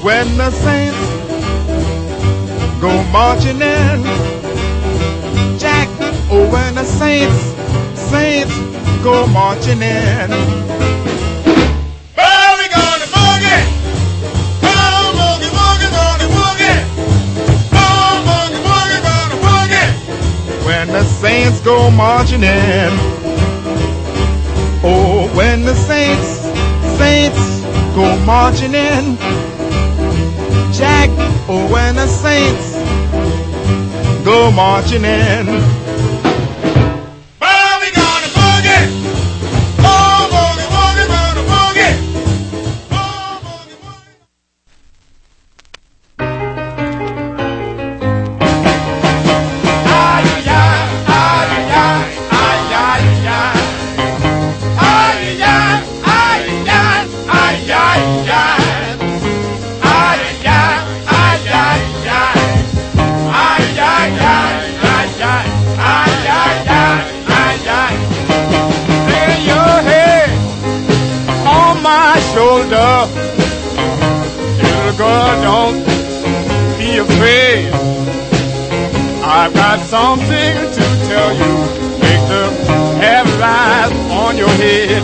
when the saints go marching in. Jack, oh, when the saints go marching in. Oh, we gonna boogie. Oh, boogie, boogie, boogie, boogie. Oh, boogie, boogie, gonna boogie. When the saints go marching in. Oh, when the saints go marching in. Jack, oh, when the saints go marching in. Oh, we gonna boogie. Oh, boogie, boogie, gonna boogie. Oh, boogie, boogie. Ay, ay, ay, ay, ay, ay, ay. Ay, ay, ay, ay, ay, ay, ay. Shoulder, little girl, don't be afraid. I've got something to tell you. Make the hair rise on your head.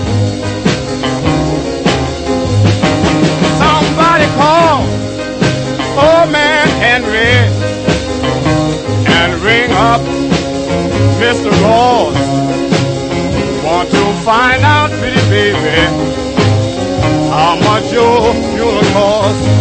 Somebody call old man Henry and ring up Mr. Ross. Want to find out, pretty baby, how much your funeral costs.